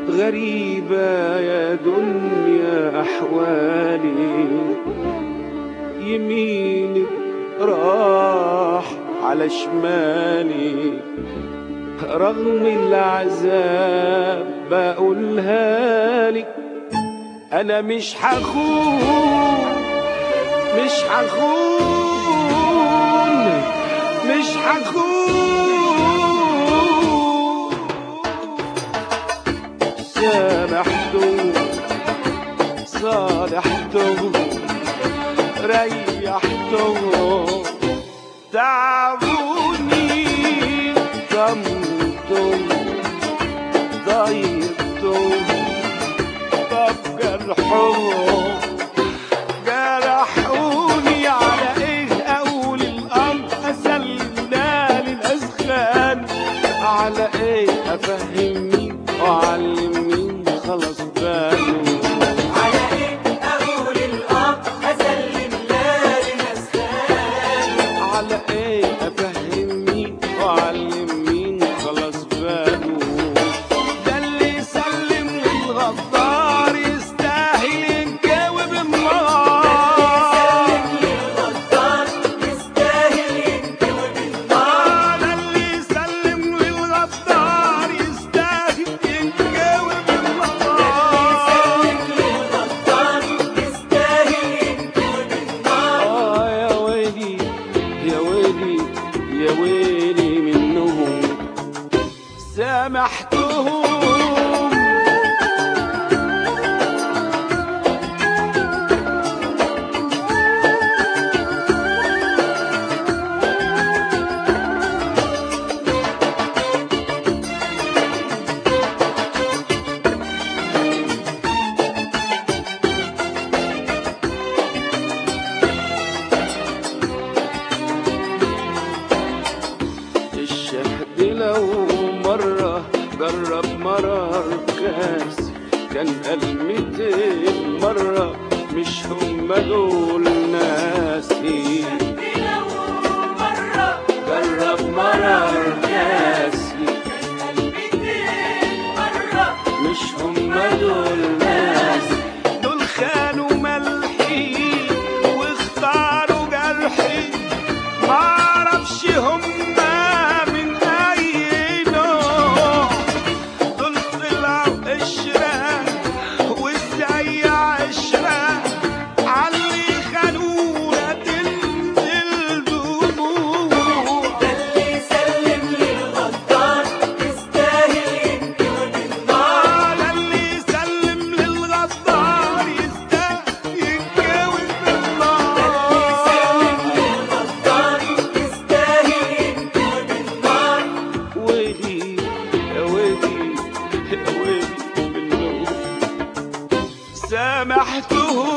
غريبة يا دنيا أحوالي، يميني راح على شمالي، رغم العذاب بقولها لك أنا مش هخون، مش هخون، مش هخون. سامحته صالحته ريحته تعبوني طمتم ضيقتم، طب جرحهم جرحوني على ايه اقول الامر اسلمنا للاسخان، على ايه افهم مين واعلم مين خلاص باله، على ايه اقول الامر اسلمنا للاسخان، على ايه افهم مين واعلم مين خلاص باله. ده اللي يسلم للغدار يستاهل يتجاوب النار، للغدار يستاهل ينجوب النار، ده اللي يسلم للغدار يستاهل يتجاوب النار، للغدار يستاهل ينجوب النار. يا ويلي يا ويلي يا ويلي منهم سامحتهم. الشهد لو مرة جرب مرار كاسي كان قال 200 مرة مش هم دول ناسي. لو مرة جرب مرار كاسي قلبي مرة مش هم دول ناسي، دول خانوا ملحي واختاروا جرحي، معرفش هم من أي نوع، دول طلعوا قشرة وازاي عشرة عاللي خانونا تنزل دموع. ده اللي يسلم للغدار يستاهل ينجوب النار، ده اللي يسلم للغدار يستاهل يتجاوب بالنار. للغدار يستاهل ينجوب النار. ويلي يا ويلي يا ويلي منهم سامحتهم.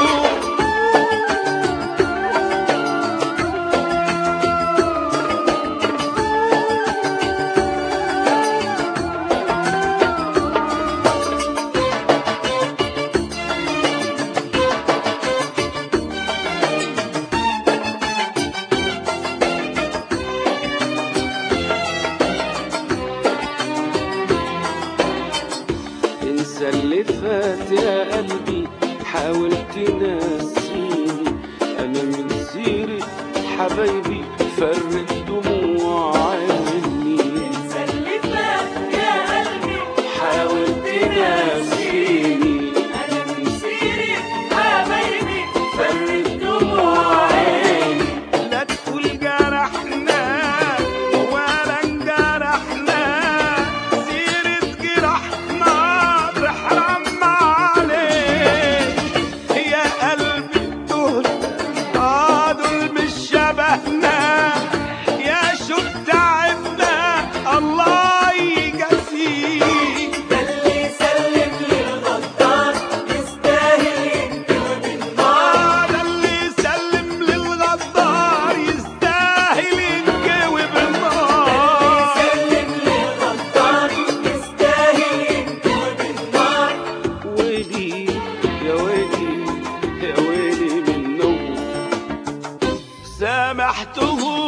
انسى اللي فات يا قلبي حاول تنسيني، انا من سيرة حبايبي فرت دموع عيني. انسى اللي فات يا قلبي حاول تنسيني انا من سيرة حبايبي فرت دموع عيني. لا تقول جرحنا ولا انجرحنا، سيرة جرحنا تحرم عليك يا قلبي. دول دول مش شبهنا، يا شوف تعبنا الله يجازيك. ده اللي يسلم للغدار يستاهل ينجوب النار، ده اللي يسلم للغدار يستاهل ينجوب النار. يسلم للغدار يستاهل ينجوب النار. ويلي يا ويلي يا ويلي منهم سامحتهم.